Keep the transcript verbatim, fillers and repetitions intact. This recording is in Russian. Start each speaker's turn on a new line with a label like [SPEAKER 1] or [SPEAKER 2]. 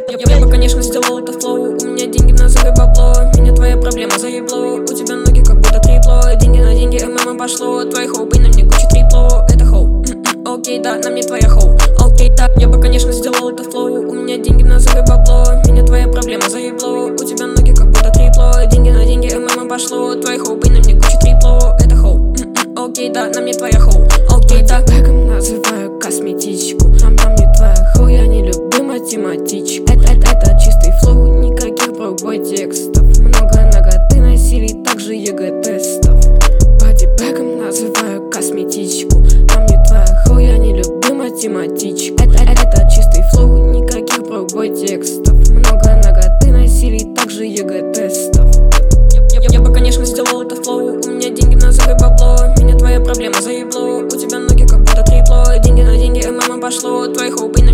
[SPEAKER 1] Я, я, я бы, конечно, сделал это флоу. У меня деньги на зубе бабло. Меня твоя проблема заебло. У тебя ноги как будто трипло. Деньги на деньги, ММ пошло. Твои хоупы на мне Гуччи трипло. Это хоу. Окей, да, на мне твоя хоу. Окей, да, я бы, конечно, сделал это флоу. У меня деньги на зубе бабло. Меня твоя проблема заебло. У тебя ноги как будто трипло. Деньги на деньги, ММ пошло. Твои хоупы на мне Гуччи трипло. Это хоу. Окей, да, на мне твоя хоу. Окей, да.
[SPEAKER 2] Бэком называю косметичку. Там там не твоя хоу, я не люблю математичку. Это, это, это чистый флоу, никаких бробой текстов. Много ноготы носили, также ЕГЭ тестов. Бодибэком называю косметичку. Там не твоя хоу, я не люблю математичку. Это, это, это чистый флоу, никаких бробой текстов. Много ноготы носили, также ЕГЭ тестов.
[SPEAKER 1] Я, я, я бы, конечно, сделал это флоу. У меня деньги на зубе бабло. Меня твоя проблема заебло. У тебя ноги как будто трипло. Деньги на деньги, ММ пошло. Твои хоупы